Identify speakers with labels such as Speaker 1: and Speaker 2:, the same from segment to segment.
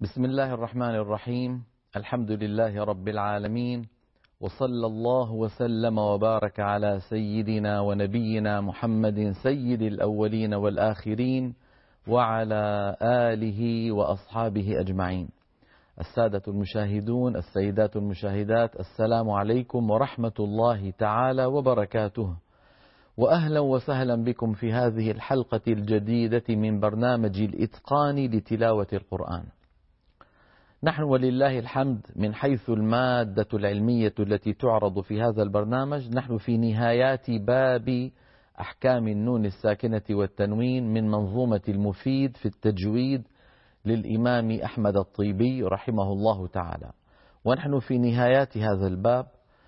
Speaker 1: بسم الله الرحمن الرحيم. الحمد لله رب العالمين، وصلى الله وسلم وبارك على سيدنا ونبينا محمد سيد الأولين والآخرين وعلى آله وأصحابه أجمعين. السادة المشاهدون، السيدات المشاهدات، السلام عليكم ورحمة الله تعالى وبركاته، وأهلا وسهلا بكم في هذه الحلقة الجديدة من برنامج الإتقان لتلاوة القرآن. نحن ولله الحمد من حيث المادة العلمية التي تعرض في هذا البرنامج نحن في نهايات باب أحكام النون الساكنة والتنوين من منظومة المفيد في التجويد للإمام أحمد الطيبي رحمه الله تعالى، ونحن في نهايات هذا الباب.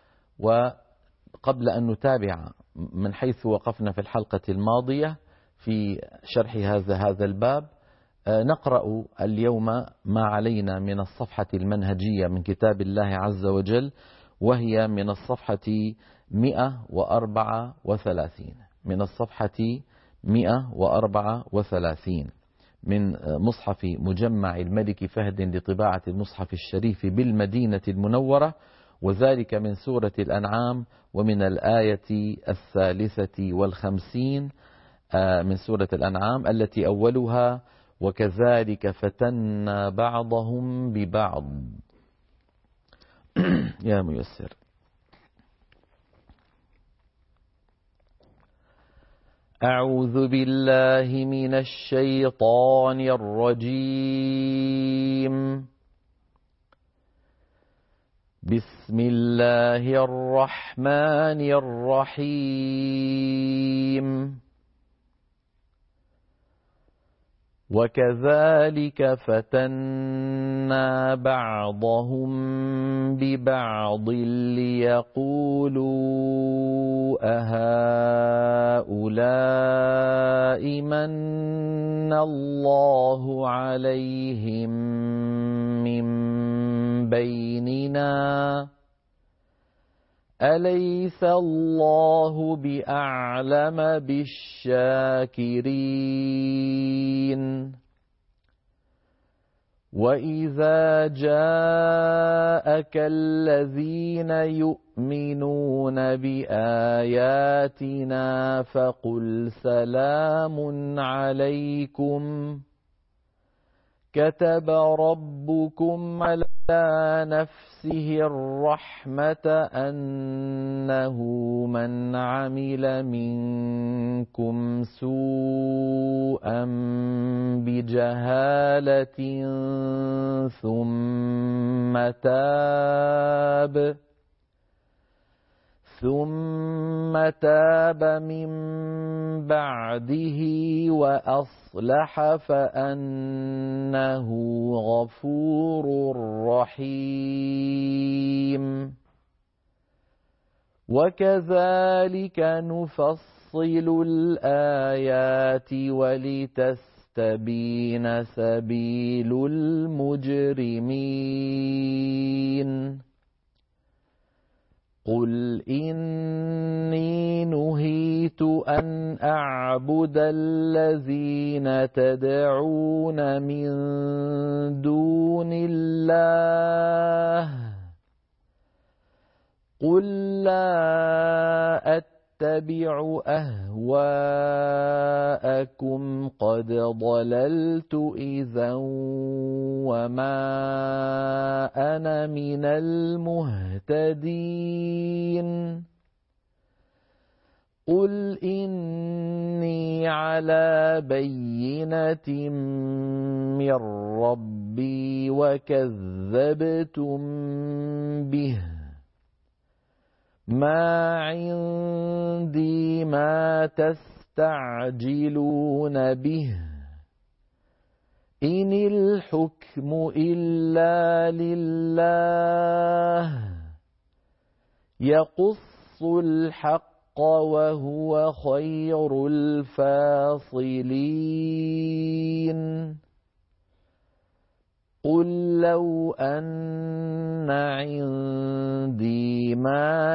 Speaker 1: وقبل أن نتابع من حيث وقفنا في الحلقة الماضية في شرح هذا الباب، نقرأ اليوم ما علينا من الصفحة المنهجية من كتاب الله عز وجل، وهي من الصفحة 134 من الصفحة 134 من مصحف مجمع الملك فهد لطباعة المصحف الشريف بالمدينة المنورة، وذلك من سورة الأنعام ومن الآية 53 من سورة الأنعام التي أولها: وكذلك فتنا بعضهم ببعض. يا ميسر. أعوذ بالله من الشيطان الرجيم. بسم الله الرحمن الرحيم. وكذلك فتنا بعضهم ببعض ليقولوا أهؤلاء من الله عليهم من بيننا أليس الله بأعلم بالشاكرين. وإذا جاءك الذين يؤمنون بآياتنا فقل سلام عليكم كتب ربكم على نفسه الرحمة أنه من عمل منكم سوءا بجهالة ثم تاب من بعده وأصلح فأنه غفور رحيم. وكذلك نفصل الآيات ولتستبين سبيل المجرمين. قل إني نهيت أن أعبد الذين تدعون من دون الله قل لا أتبع أهواءكم قد ضللت إذا وما أنا من المهتدين. قل إني على بينة من ربي وكذبتم به ما عندي ما تستعجلون به إن الحكم إلا لله يقص الحق وهو خير الفاصلين. قل لو أن عندي ما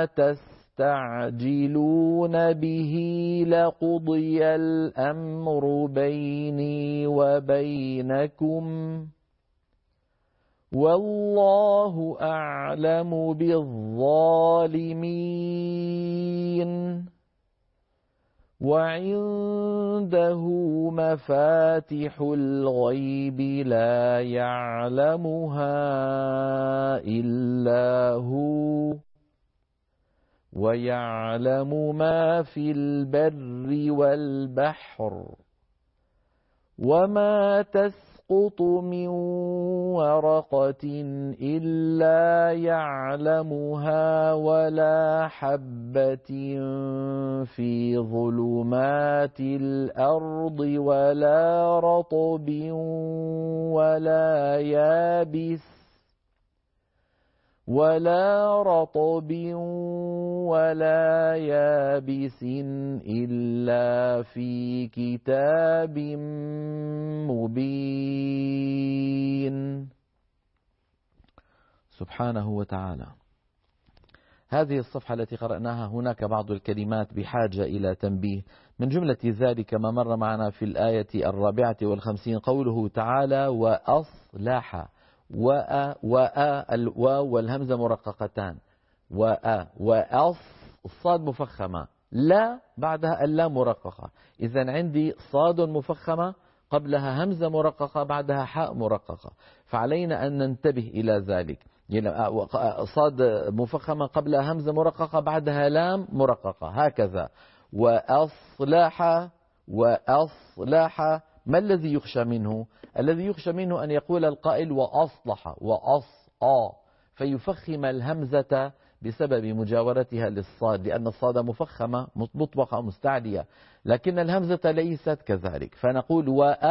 Speaker 1: تستعجلون به لقضي الأمر بيني وبينكم والله أعلم بالظالمين وعنده مفاتح الغيب لا يعلمها إلا هو ويعلم ما في البر والبحر وما تسقط من ورقة إلا يعلمها ولا حبة في ظلمات الأرض ولا رطب ولا يابس إلا في كتاب مبين. سبحانه وتعالى. هذه الصفحة التي قرأناها هناك بعض الكلمات بحاجة إلى تنبيه. من جملة ذلك ما مر معنا في الآية 54 قوله تعالى وأصلح. الواو والهمزة مرققتان. الصاد مفخمة، لا بعدها اللام مرققة. إذن عندي صاد مفخمة قبلها همزة مرققة بعدها حاء مرققة، فعلينا أن ننتبه إلى ذلك. صاد مفخمة قبلها همزة مرققة بعدها لام مرققة، هكذا. وأصلح. ما الذي يخشى منه؟ الذي يخشى منه أن يقول القائل وأصلح فيفخم الهمزة بسبب مجاورتها للصاد، لأن الصاد مفخمة مطبقة مستعلية، لكن الهمزة ليست كذلك. فنقول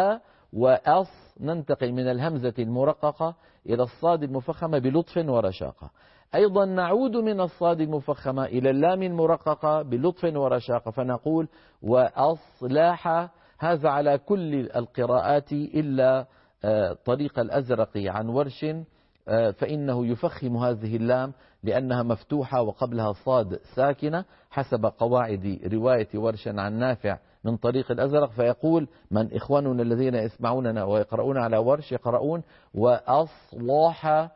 Speaker 1: ننتقل من الهمزة المرققة إلى الصاد المفخمة بلطف ورشاقة. أيضا نعود من الصاد المفخمة إلى اللام المرققة بلطف ورشاقة، فنقول وأصلح. هذا على كل القراءات إلا طريق الأزرق عن ورش، فإنه يفخم هذه اللام لأنها مفتوحة وقبلها صاد ساكنة حسب قواعد رواية ورش عن نافع من طريق الأزرق. فيقول من إخواننا الذين يسمعوننا ويقرؤون على ورش يقرؤون وأصلح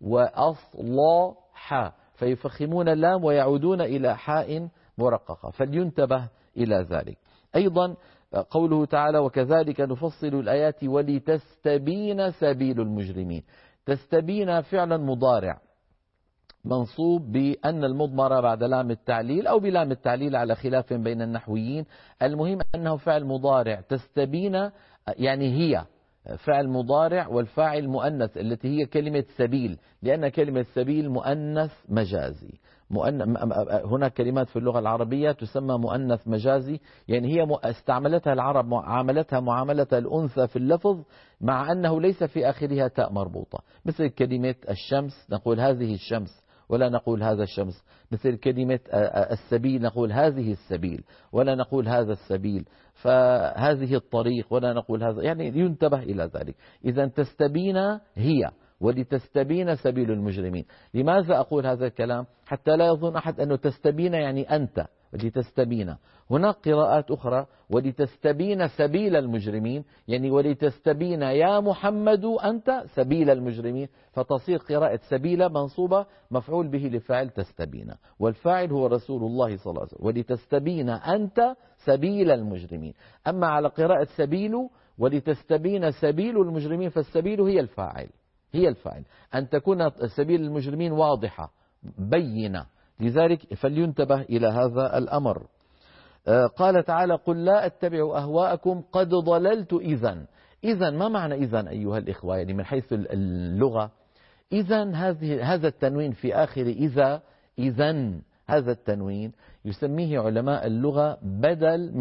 Speaker 1: فيفخمون اللام ويعودون إلى حاء مرققة، فلينتبه إلى ذلك. أيضا قوله تعالى وكذلك نفصل الآيات ولتستبين سبيل المجرمين. تستبين فعلا مضارع منصوب بأن المضمرة بعد لام التعليل أو بلام التعليل على خلاف بين النحويين. المهم أنه فعل مضارع. تستبين يعني هي فعل مضارع والفاعل مؤنث التي هي كلمة سبيل، لأن كلمة سبيل مؤنث مجازي. هناك كلمات في اللغة العربية تسمى مؤنث مجازي، يعني هي استعملتها العرب عاملتها معاملة الأنثى في اللفظ مع أنه ليس في آخرها تاء مربوطة، مثل كلمة الشمس نقول هذه الشمس ولا نقول هذا الشمس، مثل كلمة السبيل نقول هذه السبيل ولا نقول هذا السبيل، فهذه الطريق ولا نقول هذا، يعني ينتبه إلى ذلك. إذا تستبين هي ولتستبين سبيل المجرمين. لماذا أقول هذا الكلام؟ حتى لا يظن أحد أنه تستبين يعني أنت، ولتستبين. هناك قراءات أخرى ولتستبين سبيل المجرمين، يعني ولتستبين يا محمد أنت سبيل المجرمين، فتصير قراءة سبيل منصوبة مفعول به لفاعل تستبين، والفاعل هو رسول الله صلى الله عليه وسلم. ولتستبين أنت سبيل المجرمين. أما على قراءة سبيل ولتستبين سبيل المجرمين فالسبيل هي الفاعل، أن تكون سبيل المجرمين واضحة بينة، لذلك فلينتبه إلى هذا الأمر. قال تعالى قل لا أتبع أهواءكم قد ضللت إذا ما معنى إذن أيها الإخوة؟ يعني من حيث اللغة إذن هذا التنوين في آخر إذن هذا التنوين يسميه علماء اللغة بدل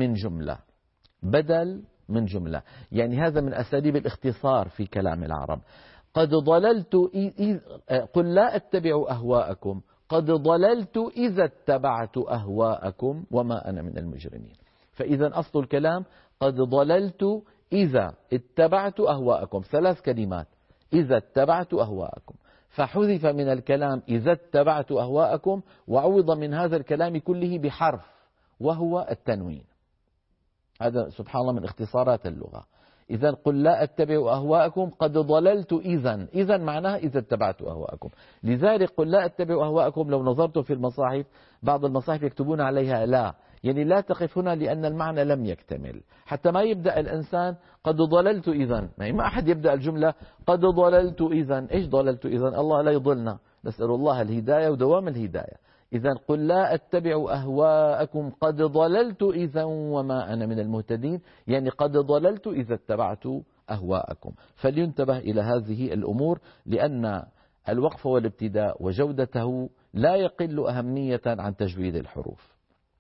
Speaker 1: من جملة، يعني هذا من أساليب الاختصار في كلام العرب. قد ضللت قل لا أتبع أهواءكم قد ضللت إذا اتبعت أهواءكم وما أنا من المجرمين. فإذا أصل الكلام قد ضللت إذا اتبعت أهواءكم، 3 كلمات، إذا اتبعت أهواءكم، فحذف من الكلام إذا اتبعت أهواءكم وعوض من هذا الكلام كله بحرف وهو التنوين. هذا سبحان الله من اختصارات اللغة. إذا قل لا أتبع أهواءكم قد ضللت إذا معناها إذا اتبعت أهواءكم. لذلك قل لا أتبع أهواءكم لو نظرت في المصاحف بعض المصاحف يكتبون عليها لا، يعني لا تقف هنا لأن المعنى لم يكتمل، حتى ما يبدأ الإنسان قد ضللت إذا، ما أحد يبدأ الجملة قد ضللت إذا. إيش ضللت إذا؟ الله لا يضلنا، نسأل الله الهداية ودوام الهداية. إذا قل لا أتبع أهواءكم قد ضللت إذا وما أنا من المهتدين، يعني قد ضللت إذا اتبعت أهواءكم. فلينتبه إلى هذه الأمور، لأن الوقف والابتداء وجودته لا يقل أهمية عن تجويد الحروف.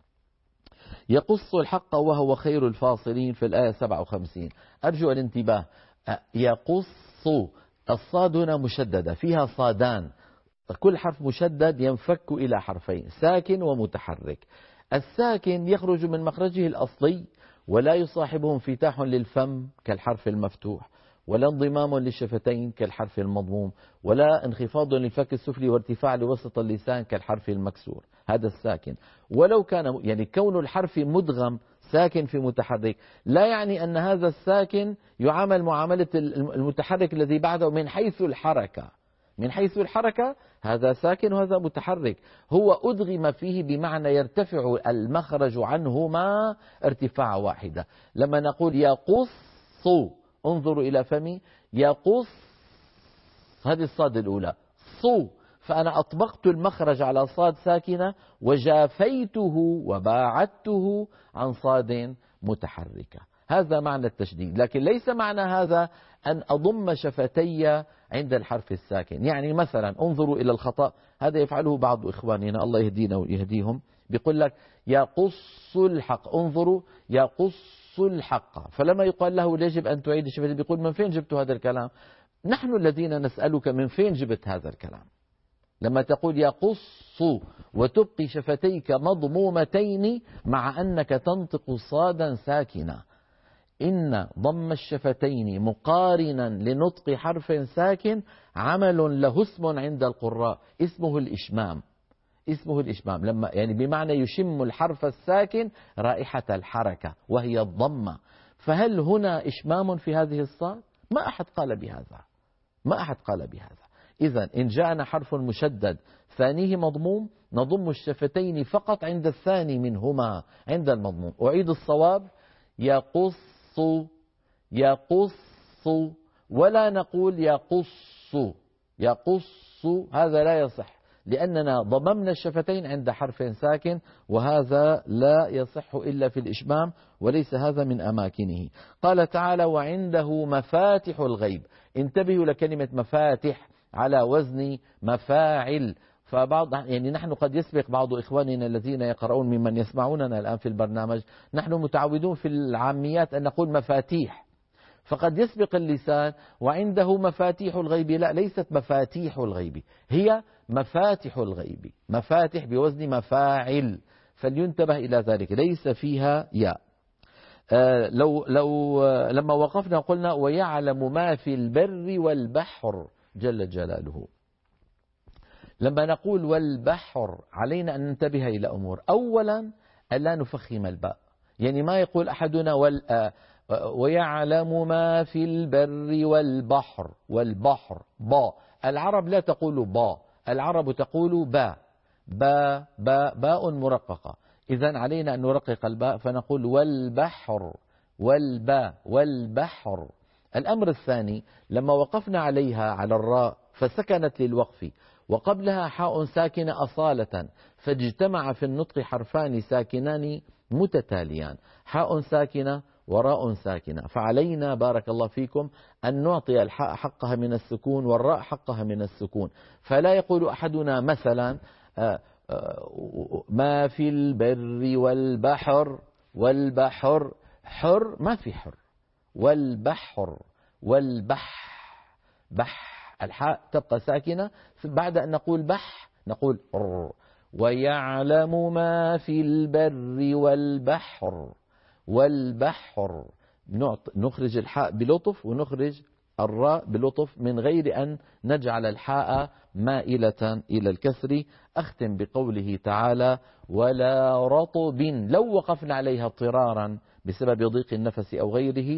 Speaker 1: يقص الحق وهو خير الفاصلين في الآية 57. أرجو الانتباه، يقص، الصاد هنا مشددة فيها صادان، كل حرف مشدد ينفك إلى حرفين ساكن ومتحرك. الساكن يخرج من مخرجه الأصلي ولا يصاحبه انفتاح للفم كالحرف المفتوح، ولا انضمام للشفتين كالحرف المضموم، ولا انخفاض للفك السفلي وارتفاع لوسط اللسان كالحرف المكسور. هذا الساكن. ولو كان يعني كون الحرف مدغم ساكن في متحرك لا يعني أن هذا الساكن يعامل معاملة المتحرك الذي بعده من حيث الحركة. من حيث الحركة هذا ساكن وهذا متحرك، هو أدغم فيه بمعنى يرتفع المخرج عنهما ارتفاع واحدة. لما نقول يقص، انظروا إلى فمي، يقص، هذه الصاد الأولى، صو، فأنا أطبقت المخرج على صاد ساكنة وجافيته وباعدته عن صاد متحركة. هذا معنى التشديد، لكن ليس معنى هذا أن أضم شفتي عند الحرف الساكن. يعني مثلا انظروا إلى الخطأ، هذا يفعله بعض إخواننا الله يهدينا ويهديهم، بيقول لك يقص الحق، انظروا يقص الحق، فلما يقال له يجب أن تعيد الشفتين بيقول من فين جبت هذا الكلام؟ نحن الذين نسألك من فين جبت هذا الكلام؟ لما تقول يقص وتبقي شفتيك مضمومتين مع أنك تنطق صادا ساكنة، إن ضم الشفتين مقارنا لنطق حرف ساكن عمل له اسم عند القراء اسمه الإشمام. اسمه الإشمام، لما يعني بمعنى يشم الحرف الساكن رائحة الحركة وهي الضمة. فهل هنا إشمام في هذه الصاد؟ ما أحد قال بهذا، ما أحد قال بهذا. إذا إن جاءنا حرف مشدد ثانيه مضموم نضم الشفتين فقط عند الثاني منهما عند المضموم. أعيد الصواب، يقص، يقص، ولا نقول يقص، يقص، هذا لا يصح لأننا ضممنا الشفتين عند حرف ساكن، وهذا لا يصح إلا في الإشمام وليس هذا من أماكنه. قال تعالى وعنده مفاتح الغيب. انتبهوا لكلمة مفاتح على وزن مفاعل. فبعض يعني نحن قد يسبق بعض إخواننا الذين يقرؤون ممن يسمعوننا الآن في البرنامج، نحن متعودون في العاميات أن نقول مفاتيح، فقد يسبق اللسان وعنده مفاتيح الغيب. لا، ليست مفاتيح الغيب، هي مفاتح الغيب، مفاتح بوزن مفاعل، فلينتبه إلى ذلك، ليس فيها ياء. لما وقفنا قلنا ويعلم ما في البر والبحر جل جلاله. لما نقول والبحر علينا أن ننتبه إلى أمور. أولا ألا نفخم الباء، يعني ما يقول أحدنا ويعلم ما في البر والبحر، والبحر با، العرب لا تقول با، العرب تقول با، باء مرققة. إذن علينا أن نرقق الباء فنقول والبحر، والباء، والبحر. الأمر الثاني لما وقفنا عليها على الراء فسكنت للوقف وقبلها حاء ساكنة أصالة، فاجتمع في النطق حرفان ساكنان متتاليان، حاء ساكنة وراء ساكنة، فعلينا بارك الله فيكم أن نعطي الحاء حقها من السكون والراء حقها من السكون. فلا يقول أحدنا مثلا ما في البر والبحر، والبحر حر، ما في حر، والبحر، بح، الحاء تبقى ساكنة، بعد أن نقول بح نقول ويعلم ما في البر والبحر، والبحر، نخرج الحاء بلطف ونخرج الراء بلطف من غير أن نجعل الحاء مائلة إلى الكسر. أختم بقوله تعالى ولا رطب، لو وقفنا عليها اضطرارا بسبب ضيق النفس أو غيره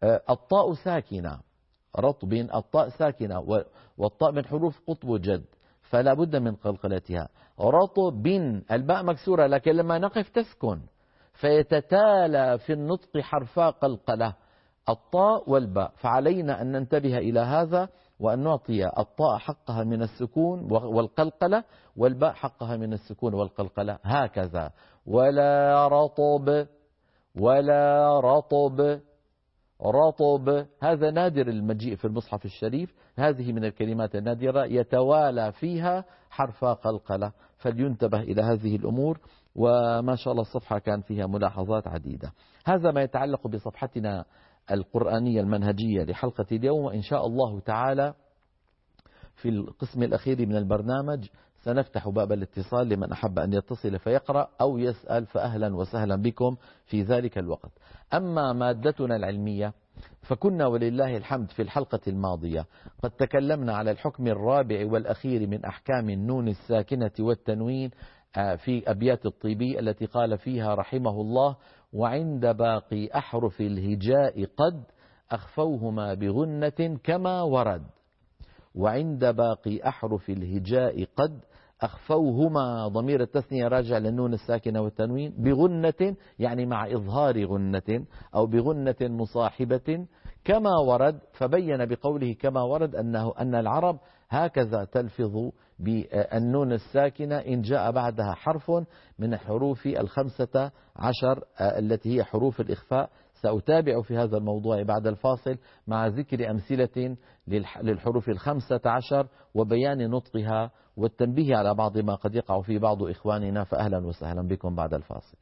Speaker 1: الطاء ساكنة، رطب الطاء ساكنة، والطاء من حروف قطب جد فلا بد من قلقلتها. رطب الباء مكسورة لكن لما نقف تسكن، فيتتالى في النطق حرفا قلقلة، الطاء والباء. فعلينا أن ننتبه إلى هذا وأن نعطي الطاء حقها من السكون والقلقلة، والباء حقها من السكون والقلقلة، هكذا. ولا رطب، ولا رطب، رطب هذا نادر المجيء في المصحف الشريف، هذه من الكلمات النادرة يتوالى فيها حرف قلقلة، فلينتبه إلى هذه الأمور. وما شاء الله الصفحة كان فيها ملاحظات عديدة. هذا ما يتعلق بصفحتنا القرآنية المنهجية لحلقة اليوم، وإن شاء الله تعالى في القسم الأخير من البرنامج سنفتح باب الاتصال لمن أحب أن يتصل فيقرأ أو يسأل، فأهلا وسهلا بكم في ذلك الوقت. أما مادتنا العلمية فكنا ولله الحمد في الحلقة الماضية قد تكلمنا على الحكم الرابع والأخير من أحكام النون الساكنة والتنوين في أبيات الطيبي التي قال فيها رحمه الله: وعند باقي أحرف الهجاء قد أخفوهما بغنة كما ورد. وعند باقي أحرف الهجاء قد أخفوهما، ضمير التثنية راجع للنون الساكنة والتنوين، بغنة يعني مع إظهار غنة أو بغنة مصاحبة كما ورد. فبين بقوله كما ورد أن العرب هكذا تلفظ بالنون الساكنة إن جاء بعدها حرف من الحروف 15 التي هي حروف الإخفاء. سأتابع في هذا الموضوع بعد الفاصل مع ذكر أمثلة للحروف 15 وبيان نطقها والتنبيه على بعض ما قد يقع في بعض إخواننا، فأهلا وسهلا بكم بعد الفاصل.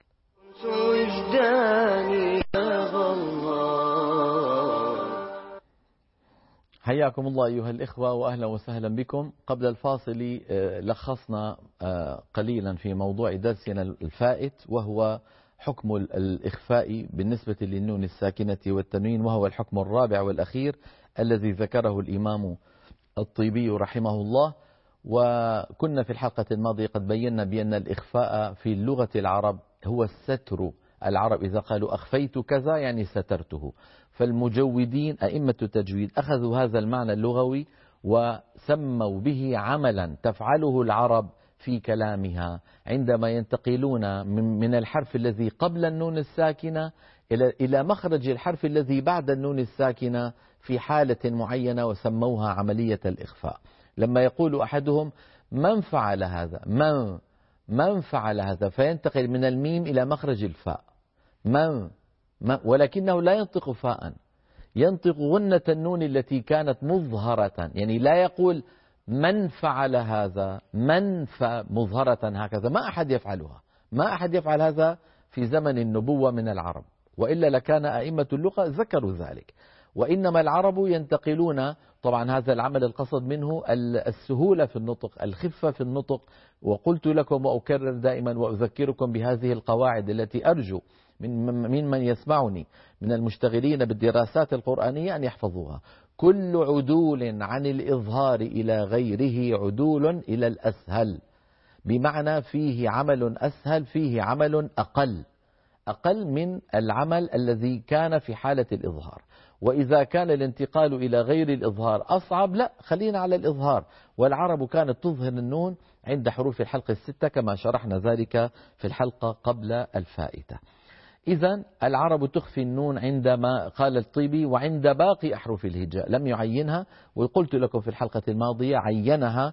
Speaker 1: حياكم الله أيها الإخوة وأهلا وسهلا بكم. قبل الفاصل لخصنا قليلا في موضوع درسنا الفائت، وهو حكم الإخفاء بالنسبة للنون الساكنة والتنوين، وهو الحكم الرابع والأخير الذي ذكره الإمام الطيبي رحمه الله. وكنا في الحلقة الماضية قد بينا بأن الإخفاء في لغة العرب هو الستر. العرب إذا قالوا أخفيت كذا يعني سترته، فالمجودين أئمة التجويد أخذوا هذا المعنى اللغوي وسموا به عملا تفعله العرب في كلامها عندما ينتقلون من الحرف الذي قبل النون الساكنة إلى مخرج الحرف الذي بعد النون الساكنة في حالة معينة، وسموها عملية الإخفاء. لما يقول أحدهم من فعل هذا، من فعل هذا، فينتقل من الميم إلى مخرج الفاء، من ولكنه لا ينطق فاء، ينطق غنة النون التي كانت مظهرة، يعني لا يقول من فعل هذا، من مظهرة هكذا، ما أحد يفعلها، ما أحد يفعل هذا في زمن النبوة من العرب، وإلا لكان أئمة اللغة ذكروا ذلك. وإنما العرب ينتقلون، طبعا هذا العمل القصد منه السهولة في النطق، الخفة في النطق. وقلت لكم وأكرر دائما وأذكركم بهذه القواعد التي أرجو من يسمعني من المشتغلين بالدراسات القرآنية أن يحفظوها: كل عدول عن الإظهار إلى غيره عدول إلى الأسهل، بمعنى فيه عمل أسهل، فيه عمل أقل من العمل الذي كان في حالة الإظهار. وإذا كان الانتقال إلى غير الإظهار أصعب، لا خلينا على الإظهار. والعرب كانت تظهر النون عند حروف الحلق الستة كما شرحنا ذلك في الحلقة قبل الفائتة. إذن العرب تخفي النون عندما قال الطيبي وعند باقي أحرف الهجاء، لم يعينها. وقلت لكم في الحلقة الماضية عينها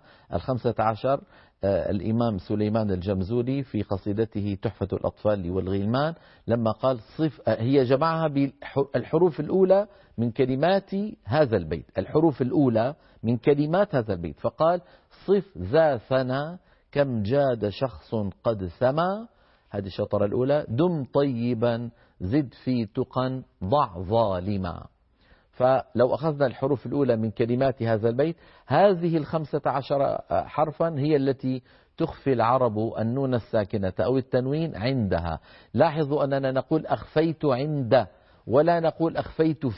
Speaker 1: 15 الإمام سليمان الجمزوري في قصيدته تحفة الأطفال والغلمان، لما قال هي جمعها بالحروف الأولى من كلمات هذا البيت، الحروف الأولى من كلمات هذا البيت، فقال صف ذا ثنا كم جاد شخص قد سما، هذه الشطرة الأولى، دم طيبا زد في تقا ضع ظالما. فلو أخذنا الحروف الأولى من كلمات هذا البيت، هذه 15 حرفا هي التي تخفي العرب النون الساكنة أو التنوين عندها. لاحظوا أننا نقول أخفيت عند ولا نقول أخفيت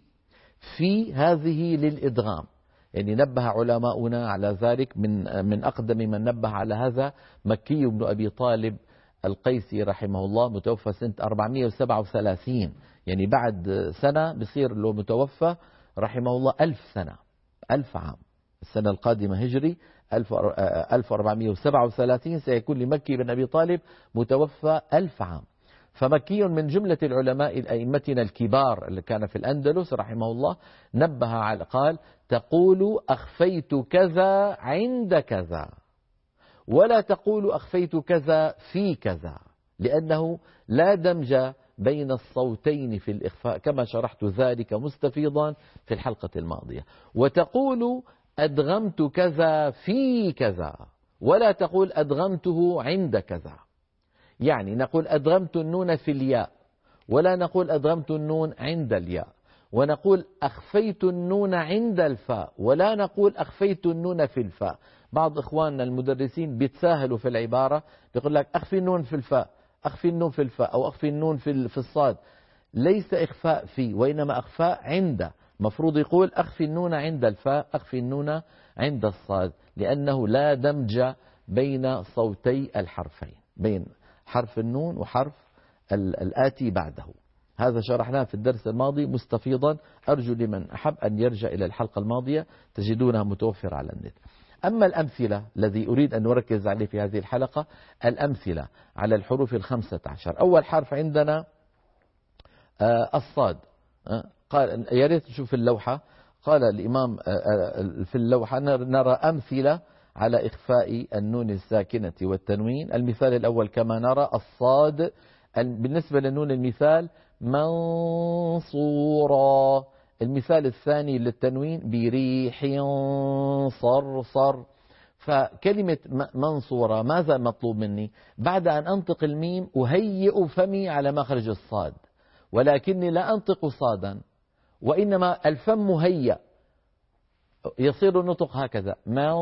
Speaker 1: في هذه للإدغام، يعني نبه علماؤنا على ذلك. من أقدم من نبه على هذا مكي بن أبي طالب القيسي رحمه الله متوفى سنة 437، يعني بعد سنة بصير له متوفى رحمه الله 1000 سنة، 1000 عام. السنة القادمة هجري 1437 سيكون لمكي بن أبي طالب متوفى 1000 عام. فمكي من جملة العلماء الأئمتنا الكبار اللي كان في الأندلس رحمه الله، نبه على قال: تقول أخفيت كذا عند كذا، ولا تقول أخفيت كذا في كذا، لأنه لا دمج بين الصوتين في الإخفاء كما شرحت ذلك مستفيضا في الحلقة الماضية. وتقول أدغمت كذا في كذا، ولا تقول أدغمته عند كذا. يعني نقول أدغمت النون في الياء، ولا نقول أدغمت النون عند الياء. ونقول أخفيت النون عند الفاء، ولا نقول أخفيت النون في الفاء. بعض إخواننا المدرسين بيتساهلوا في العبارة، بيقول لك أخفي النون في الفاء، أخفي النون في الفاء، أو أخفي النون في الصاد. ليس إخفاء في، وإنما أخفاء عند. مفروض يقول أخفي النون عند الفاء، أخفي النون عند الصاد، لأنه لا دمج بين صوتي الحرفين، بين حرف النون وحرف الآتي بعده. هذا شرحناه في الدرس الماضي مستفيضا، أرجو لمن أحب أن يرجع إلى الحلقة الماضية تجدونها متوفرة على النت. أما الأمثلة الذي أريد أن نركز عليه في هذه الحلقة، الأمثلة على الحروف 15. أول حرف عندنا الصاد. قال يا ريت نشوف اللوحة. قال الإمام في اللوحة: نرى أمثلة على إخفاء النون الساكنة والتنوين. المثال الأول كما نرى الصاد بالنسبة للنون المثال منصورا. المثال الثاني للتنوين بريح صرصر. فكلمة منصورة ماذا مطلوب مني؟ بعد أن أنطق الميم أهيئ فمي على مخرج الصاد، ولكني لا أنطق صادا، وإنما الفم مهيأ، يصير النطق هكذا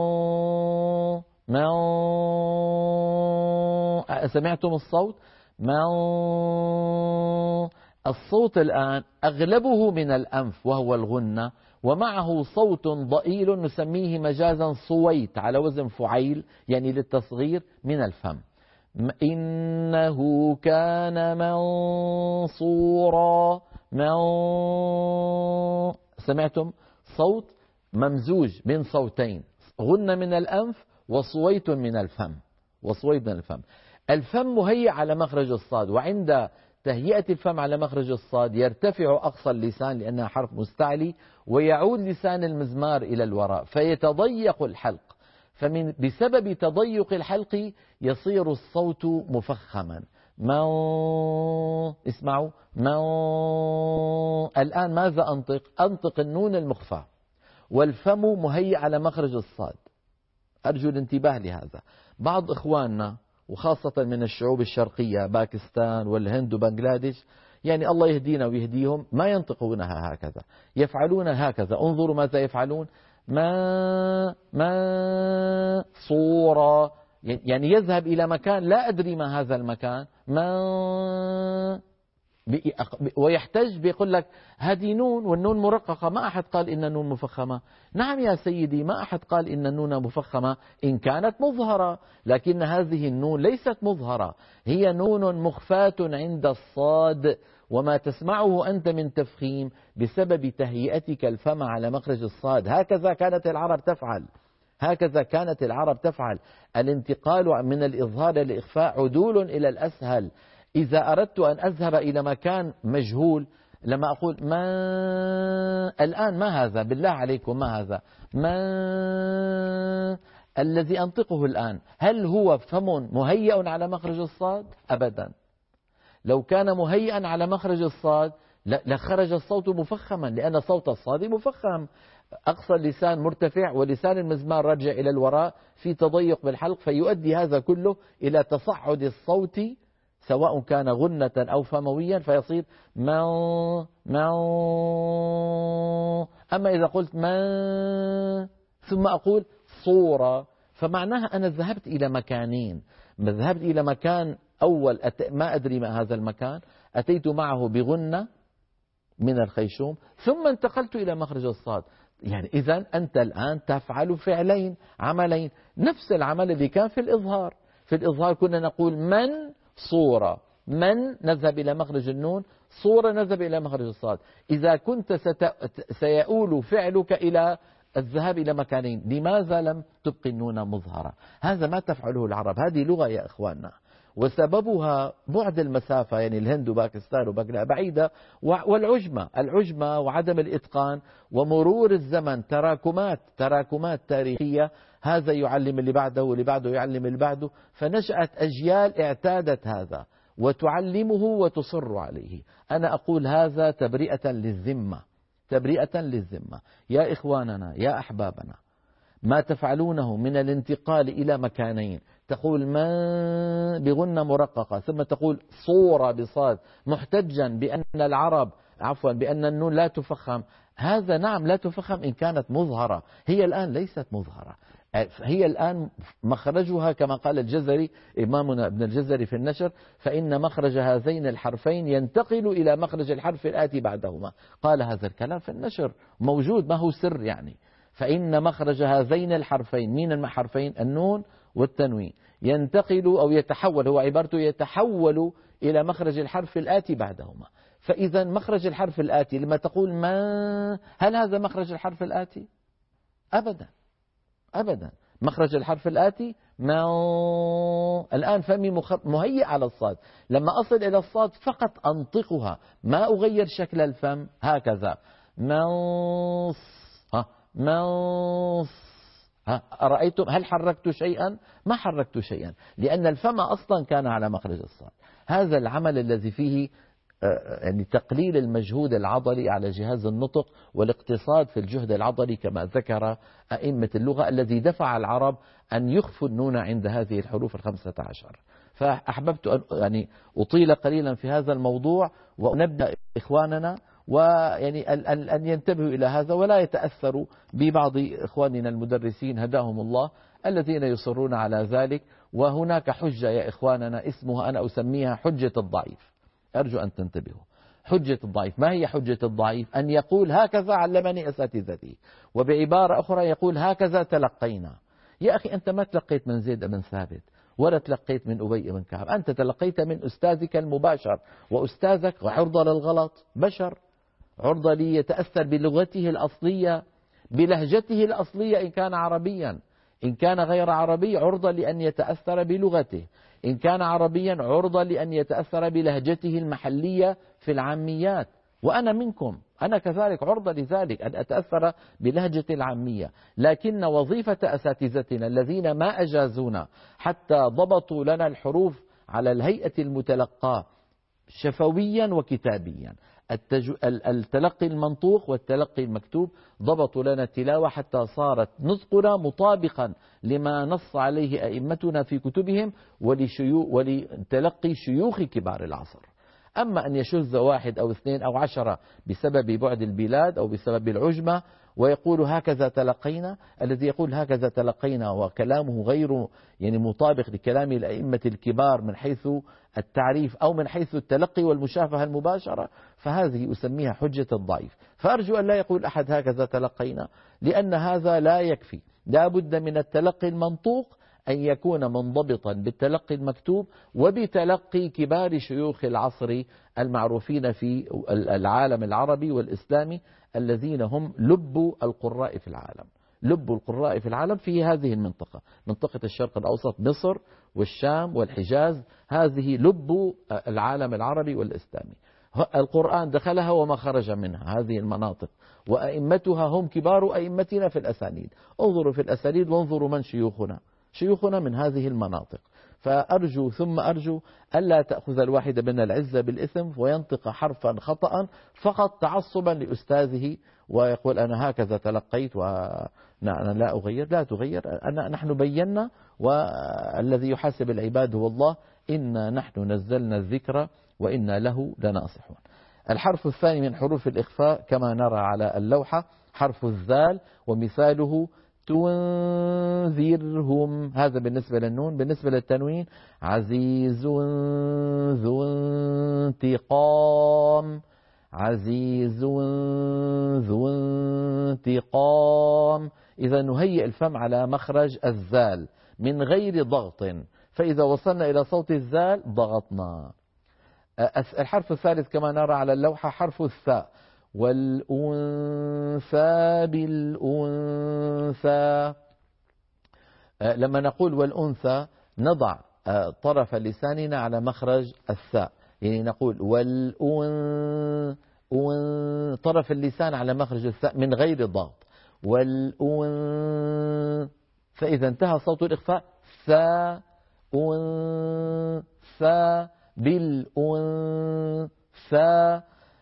Speaker 1: سمعتم الصوت؟ الصوت الآن أغلبه من الأنف وهو الغنة، ومعه صوت ضئيل نسميه مجازا صويت على وزن فعيل، يعني للتصغير من الفم. إنه كان منصورا. سمعتم صوت ممزوج من صوتين، غنة من الأنف وصويت من الفم، وصويت من الفم. الفم مهيئ على مخرج الصاد، وعند تهيئة الفم على مخرج الصاد يرتفع أقصى اللسان لأنها حرف مستعلي، ويعود لسان المزمار إلى الوراء فيتضيق الحلق. بسبب تضيق الحلق يصير الصوت مفخما. اسمعوا الآن ماذا أنطق؟ أنطق النون المخفى، والفم مهيئ على مخرج الصاد. أرجو الانتباه لهذا. بعض إخواننا وخاصة من الشعوب الشرقية، باكستان والهند وبنغلاديش، يعني الله يهدينا ويهديهم، ما ينطقونها هكذا، يفعلون هكذا. انظروا ماذا يفعلون: صورة، يعني يذهب إلى مكان لا أدري ما هذا المكان، ويحتج بيقول لك هذه نون، والنون مرققة، ما أحد قال إن النون مفخمة. نعم يا سيدي، ما أحد قال إن النون مفخمة إن كانت مظهرة، لكن هذه النون ليست مظهرة، هي نون مخفاة عند الصاد. وما تسمعه أنت من تفخيم بسبب تهيئتك الفم على مخرج الصاد. هكذا كانت العرب تفعل، هكذا كانت العرب تفعل. الانتقال من الإظهار للإخفاء عدول إلى الأسهل. إذا أردت أن أذهب إلى مكان مجهول، لما أقول الآن ما هذا؟ بالله عليكم ما هذا؟ الذي أنطقه الآن هل هو فم مهيئ على مخرج الصاد؟ أبدا. لو كان مهيئا على مخرج الصاد لخرج الصوت مفخما، لأن صوت الصاد مفخم. أقصى اللسان مرتفع ولسان المزمار رجع إلى الوراء في تضيق بالحلق، فيؤدي هذا كله إلى تصعد الصوت سواء كان غنة أو فمويا، فيصير أما إذا قلت ثم أقول صورة، فمعناها أنا ذهبت إلى مكانين. ذهبت إلى مكان أول ما أدري ما هذا المكان، أتيت معه بغنة من الخيشوم، ثم انتقلت إلى مخرج الصاد. يعني إذن أنت الآن تفعل فعلين، عملين، نفس العمل اللي كان في الإظهار. في الإظهار كنا نقول من صورة. من نذهب إلى مخرج النون، صورة نذهب إلى مخرج الصاد. إذا كنت سيؤول فعلك إلى الذهاب إلى مكانين، لماذا لم تبقي النون مظهرة؟ هذا ما تفعله العرب، هذه لغة يا إخواننا، وسببها بعد المسافة، يعني الهند وباكستان وباكستان بعيدة، العجمة وعدم الإتقان ومرور الزمن، تراكمات تاريخية، هذا يعلم اللي بعده واللي بعده يعلم اللي بعده، فنشأت أجيال اعتادت هذا وتعلمه وتصر عليه. أنا أقول هذا تبرئة للذمة. يا إخواننا يا أحبابنا، ما تفعلونه من الانتقال إلى مكانين، تقول ما بغنة مرققة ثم تقول صورة بصاد، محتجا بأن النون لا تفخم. هذا نعم لا تفخم إن كانت مظهرة، هي الآن ليست مظهرة، هي الآن مخرجها كما قال الجزري إمامنا ابن الجزري في النشر: فإن مخرج هذين الحرفين ينتقل إلى مخرج الحرف الآتي بعدهما. قال هذا الكلام في النشر موجود، ما هو سر يعني. فإن مخرج هذين الحرفين، مين الحرفين؟ النون والتنوين، ينتقل أو يتحول، هو عبارته يتحول إلى مخرج الحرف الآتي بعدهما. فإذا مخرج الحرف الآتي لما تقول ما، هل هذا مخرج الحرف الآتي؟ أبدا. مخرج الحرف الآتي ما. الآن فمي مهيئ على الصاد، لما أصل إلى الصاد فقط أنطقها، ما أغير شكل الفم هكذا. أرأيتم هل حركت شيئا؟ ما حركت شيئا، لأن الفم أصلا كان على مخرج الصاد. هذا العمل الذي فيه يعني تقليل المجهود العضلي على جهاز النطق والاقتصاد في الجهد العضلي كما ذكر أئمة اللغة، الذي دفع العرب أن يخفوا النون عند هذه الحروف 15. فأحببت أن يعني أطيل قليلا في هذا الموضوع ونبدأ إخواننا، ويعني أن ينتبهوا إلى هذا ولا يتأثروا ببعض إخواننا المدرسين هداهم الله الذين يصرون على ذلك. وهناك حجة يا إخواننا اسمها، أنا أسميها حجة الضعيف، أرجو أن تنتبهوا. حجة الضعيف، ما هي حجة الضعيف؟ أن يقول هكذا علمني أساتذتي، وبعبارة أخرى يقول هكذا تلقينا. يا أخي أنت ما تلقيت من زيد بن ثابت ولا تلقيت من أبي بن كعب، أنت تلقيت من أستاذك المباشر، وأستاذك عرضة للغلط، بشر، عرضة ليتأثر بلغته الأصلية، بلهجته الأصلية إن كان عربيا، إن كان غير عربي عرضة لأن يتأثر بلغته، إن كان عربيا عرضة لأن يتأثر بلهجته المحلية في العاميات. وأنا منكم، أنا كذلك عرضة لذلك أن أتأثر بلهجة العامية. لكن وظيفة أساتذتنا الذين ما أجازونا حتى ضبطوا لنا الحروف على الهيئة المتلقاة شفويا وكتابيا، التلقي المنطوق والتلقي المكتوب، ضبطوا لنا التلاوة حتى صارت نطقنا مطابقا لما نص عليه أئمتنا في كتبهم ولتلقي شيوخ كبار العصر. أما أن يشذ واحد أو اثنين أو 10 بسبب بعد البلاد أو بسبب العجمة ويقول هكذا تلقينا، الذي يقول هكذا تلقينا وكلامه غير يعني مطابق لكلام الأئمة الكبار من حيث التعريف أو من حيث التلقي والمشافهة المباشرة، فهذه أسميها حجة الضعيف. فأرجو أن لا يقول أحد هكذا تلقينا، لأن هذا لا يكفي، لا بد من التلقي المنطوق أن يكون منضبطا بالتلقي المكتوب وبتلقي كبار شيوخ العصر المعروفين في العالم العربي والإسلامي، الذين هم لب القراء في العالم، لب القراء في العالم في هذه المنطقة، منطقة الشرق الأوسط، مصر والشام والحجاز، هذه لب العالم العربي والإسلامي. القرآن دخلها وما خرج منها، هذه المناطق، وأئمتها هم كبار أئمتنا في الأسانيد. انظروا في الأسانيد وانظروا من شيوخنا من هذه المناطق. فأرجو ثم أرجو ألا تأخذ الواحد منا العزة بالإثم وينطق حرفا خطأ فقط تعصبا لأستاذه ويقول أنا هكذا تلقيت وأنا لا أغير. لا تغير، نحن بينا، والذي يحاسب العباد هو الله. إنا نحن نزلنا الذكر وإنا له لناصحون. الحرف الثاني من حروف الإخفاء كما نرى على اللوحة حرف الذال، ومثاله تنذرهم، هذا بالنسبة للنون. بالنسبة للتنوين عزيز ذو انتقام، عزيز ذو انتقام. إذا نهيئ الفم على مخرج الذال من غير ضغط، فإذا وصلنا إلى صوت الزال ضغطنا. الحرف الثالث كما نرى على اللوحة حرف الثاء. والأنثى بالأنثى. لما نقول والأنثى نضع طرف لساننا على مخرج الثاء، يعني نقول طرف اللسان على مخرج الثاء من غير ضغط. فإذا انتهى صوت الإخفاء ثاء أنثى بالأنثى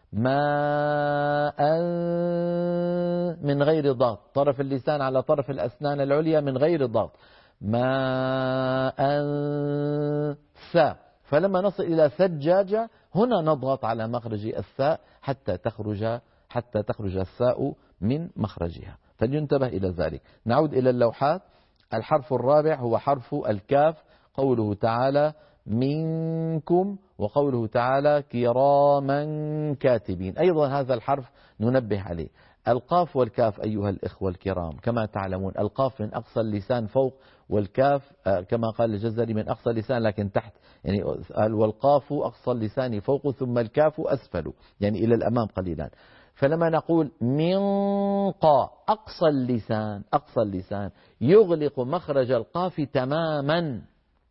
Speaker 1: ماء من غير ضغط، طرف اللسان على طرف الأسنان العليا من غير ضغط. ماء ثاء. فلما نصل إلى ثجاجة هنا نضغط على مخرج الثاء حتى تخرج الثاء من مخرجها، فلينتبه إلى ذلك. نعود إلى اللوحات. الحرف الرابع هو حرف الكاف، قوله تعالى منكم، وقوله تعالى كراما كاتبين. أيضا هذا الحرف ننبه عليه. القاف والكاف أيها الإخوة الكرام كما تعلمون، القاف من أقصى اللسان فوق، والكاف كما قال الجزري من أقصى اللسان لكن تحت، يعني والقاف أقصى اللسان فوق ثم الكاف أسفل، يعني إلى الأمام قليلا. فلما نقول من قا أقصى اللسان يغلق مخرج القاف تماما،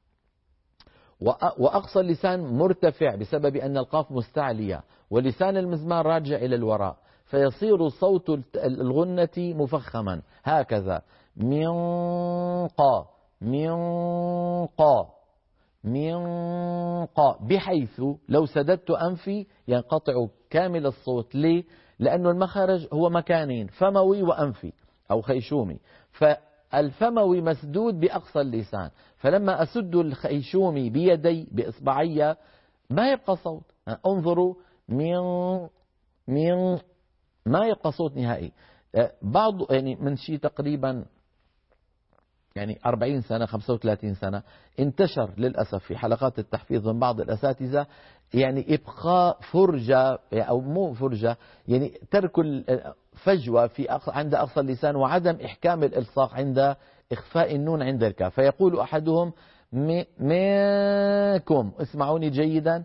Speaker 1: وأقصى اللسان مرتفع بسبب أن القاف مستعلية ولسان المزمار راجع إلى الوراء، فيصير صوت الغنة مفخما هكذا من قا من قا من قا، بحيث لو سددت أنفي ينقطع كامل الصوت. ليه؟ لأن المخرج هو مكانين، فموي وأنفي أو خيشومي، فالفموي مسدود بأقصى اللسان، فلما أسد الخيشومي بيدي بإصبعي ما يبقى صوت. انظروا من ما يبقى صوت نهائي. بعض يعني من شيء تقريبا يعني 40 سنة 35 سنة انتشر للأسف في حلقات التحفيظ من بعض الأساتذة يعني إبقاء فرجة أو مو فرجة، يعني ترك الفجوة في عند أقصى اللسان وعدم إحكام الإلصاق عند إخفاء النون عند الكاف. فيقول أحدهم ماكم، اسمعوني جيدا،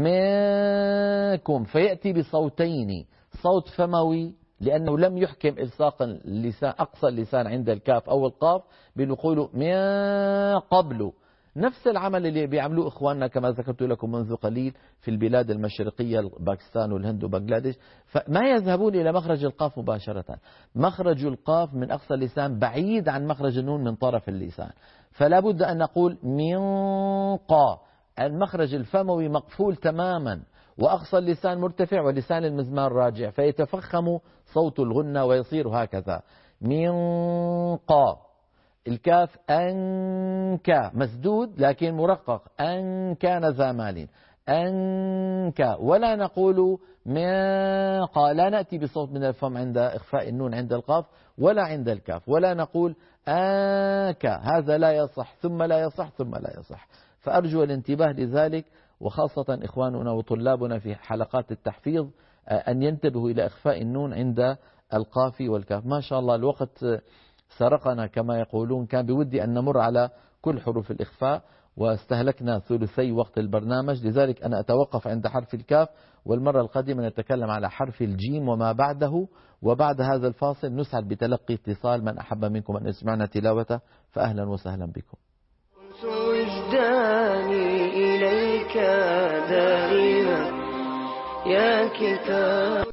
Speaker 1: ماكم، فيأتي بصوتين، صوت فموي لأنه لم يحكم إلصاق اللسان أقصى اللسان عند الكاف أو القاف، بنقول من قبل. نفس العمل اللي بيعملوه إخواننا كما ذكرت لكم منذ قليل في البلاد المشرقية باكستان والهند وبنغلاديش، فما يذهبون إلى مخرج القاف مباشرة. مخرج القاف من أقصى اللسان بعيد عن مخرج النون من طرف اللسان، فلا بد أن نقول من قا، المخرج الفموي مقفول تماما وأقصى اللسان مرتفع ولسان المزمار راجع، فيتفخم صوت الغنة ويصير هكذا من قا. الكاف أنكا مسدود لكن مرقق، أن كان ذا مال أنكا، ولا نقول ما قا، لا نأتي بصوت من الفم عند إخفاء النون عند القاف ولا عند الكاف، ولا نقول آكا، هذا لا يصح ثم لا يصح ثم لا يصح. فأرجو الانتباه لذلك، وخاصة إخواننا وطلابنا في حلقات التحفيظ أن ينتبهوا إلى إخفاء النون عند القاف والكاف. ما شاء الله الوقت سرقنا كما يقولون، كان بودي أن نمر على كل حروف الإخفاء واستهلكنا ثلثي وقت البرنامج، لذلك أنا أتوقف عند حرف الكاف، والمرة القادمة نتكلم على حرف الجيم وما بعده. وبعد هذا الفاصل نسعد بتلقي اتصال من أحب منكم أن يسمعنا تلاوته، فأهلا وسهلا بكم.
Speaker 2: وجداني إليك دائما يا كتاب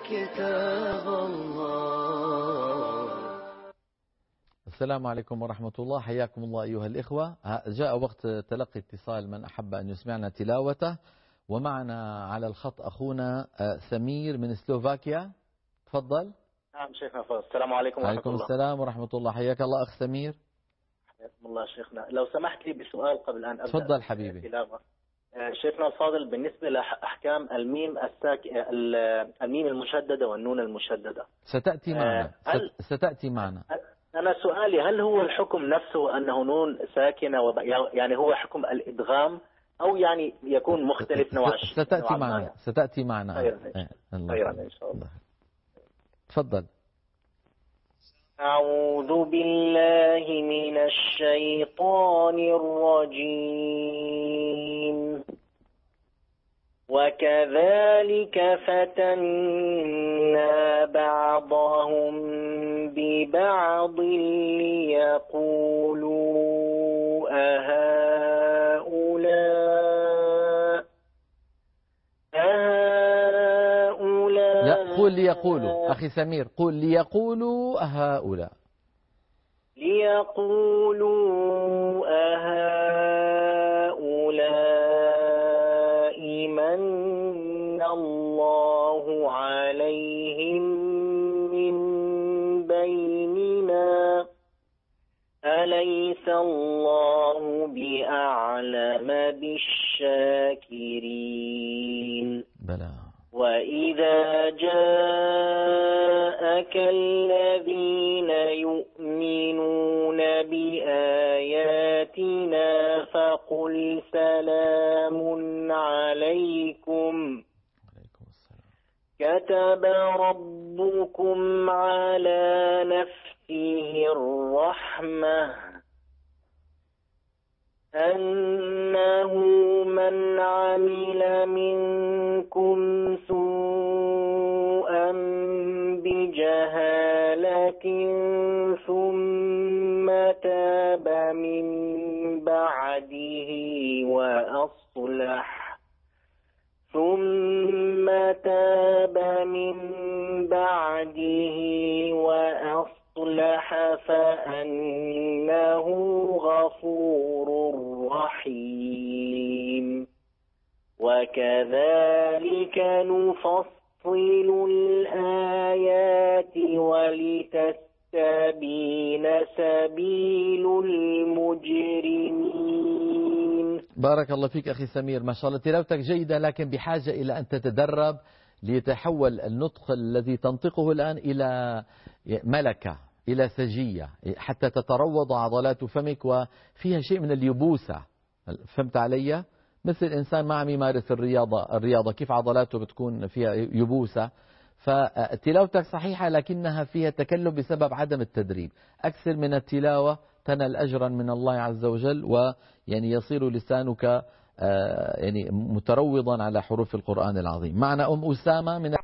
Speaker 2: كتاب الله.
Speaker 1: السلام عليكم ورحمة الله، حياكم الله أيها الإخوة. جاء وقت تلقي اتصال من أحب أن يسمعنا تلاوته، ومعنا على الخط أخونا سمير من سلوفاكيا. تفضل.
Speaker 3: نعم شيخنا فوز. السلام عليكم ورحمة
Speaker 1: عليكم
Speaker 3: الله.
Speaker 1: السلام ورحمة الله، حياك الله أخ سمير.
Speaker 3: حياكم الله شيخنا. لو سمحت لي بسؤال قبل أن أبدأ.
Speaker 1: تفضل حبيبي.
Speaker 3: التلاوة. شيخنا الفاضل، بالنسبة لأحكام الميم المشددة والنون المشددة
Speaker 1: ستأتي معنا. ستأتي معنا.
Speaker 3: أنا سؤالي، هل هو الحكم نفسه أنه نون ساكنة يعني هو حكم الإدغام، أو يعني يكون مختلف نوع الشيء؟
Speaker 1: ستأتي معنا. ستأتي معنا.
Speaker 3: خيرا إن شاء الله.
Speaker 1: تفضل.
Speaker 3: أعوذ بالله من الشيطان الرجيم. وكذلك فتنا بعضهم ببعض ليقولوا أهؤلاء
Speaker 1: لا، قل ليقولوا أخي سمير، قل ليقولوا هؤلاء.
Speaker 3: ليقولوا أهؤلاء من الله عليهم من بيننا أليس الله بأعلم بالشاكرين.
Speaker 1: بلى.
Speaker 3: وإذا جاءك الذين يؤمنون بآياتنا فقل سلام عليكم كتب ربكم على نفسه الرحمة أنه من عمل منكم سوءا بجهالة ثم تاب من بعده وأصلح فأنه غفور رحيم. وكذلك نفصل الآيات ولتستبين سبيل المجرمين.
Speaker 1: بارك الله فيك أخي سمير، ما شاء الله تلاوتك جيدة، لكن بحاجة إلى أن تتدرب ليتحول النطق الذي تنطقه الآن إلى ملكة، إلى سجية، حتى تتروض عضلات فمك وفيها شيء من اليبوسة. فهمت علي؟ مثل الإنسان ما عم يمارس الرياضة كيف عضلاته بتكون فيها يبوسة. فتلاوتك صحيحة لكنها فيها تكلف بسبب عدم التدريب. أكثر من التلاوة تنال أجرا من الله عز وجل، ويعني يصير لسانك يعني متروضا على حروف القرآن العظيم. معنا أم أسامة من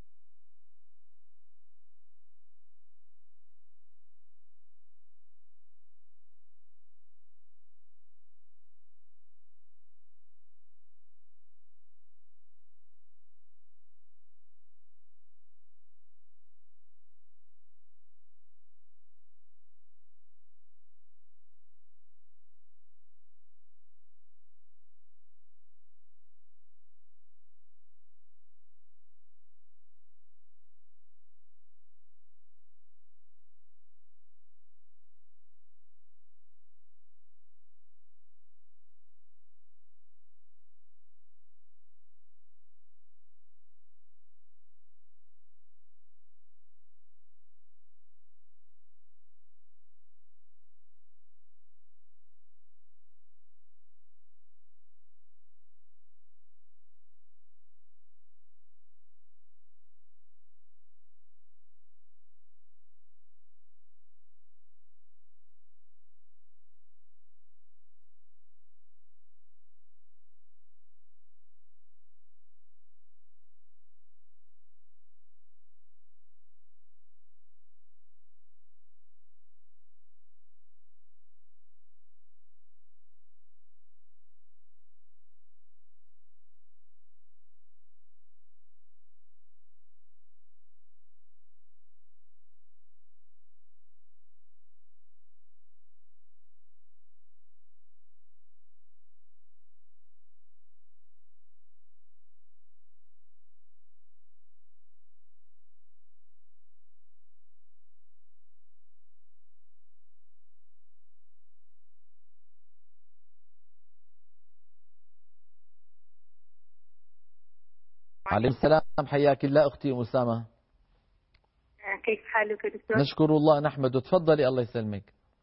Speaker 1: عليكم السلام، حياك الله أختي أسامة.
Speaker 4: كيف حالك دكتور؟
Speaker 1: نشكر الله نحمده. تفضلي الله يسلمك.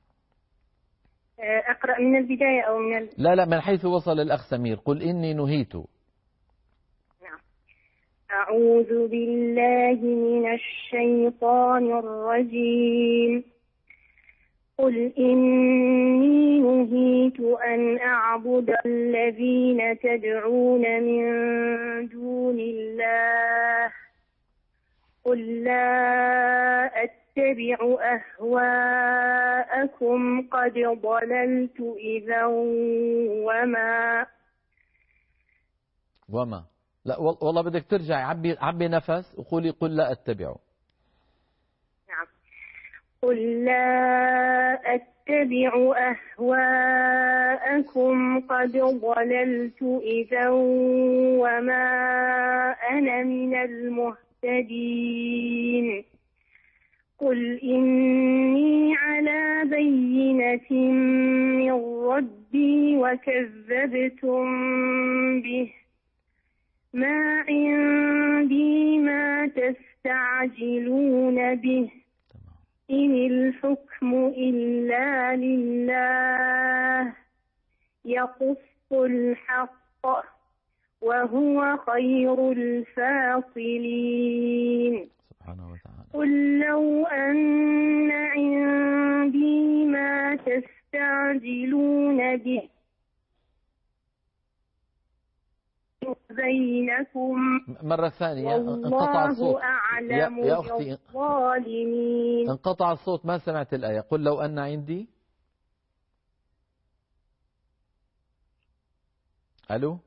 Speaker 4: أقرأ من البداية أو من
Speaker 1: لا من حيث وصل الأخ سمير. قل إني نهيت.
Speaker 4: نعم. أعوذ بالله من الشيطان الرجيم. قل إني نهيت أن أعبد الذين تدعون من دون الله. قل لا أتبع أهواءكم قد ضللت إذا
Speaker 1: وما لا والله بدك ترجعي عبي نفس وقولي قل لا أتبع.
Speaker 4: نعم. قل لا أتبع أهواءكم قد ضللت إذا وما أنا من المهتدين. قل إني على بينة من ربي وكذبتم به. ما عندي ما تستعجلون به. إن الحكم إلا لله يقص الحق وهو خير الفاصلين.
Speaker 1: سبحانه وتعالى.
Speaker 4: قل لو أن عندي ما تستعجلون به بينكم
Speaker 1: مرة ثانية انقطع الصوت.
Speaker 4: والله أعلم
Speaker 1: يا أختي
Speaker 4: بالظالمين.
Speaker 1: انقطع الصوت، ما سمعت الآية. قل لو أن عندي. ألو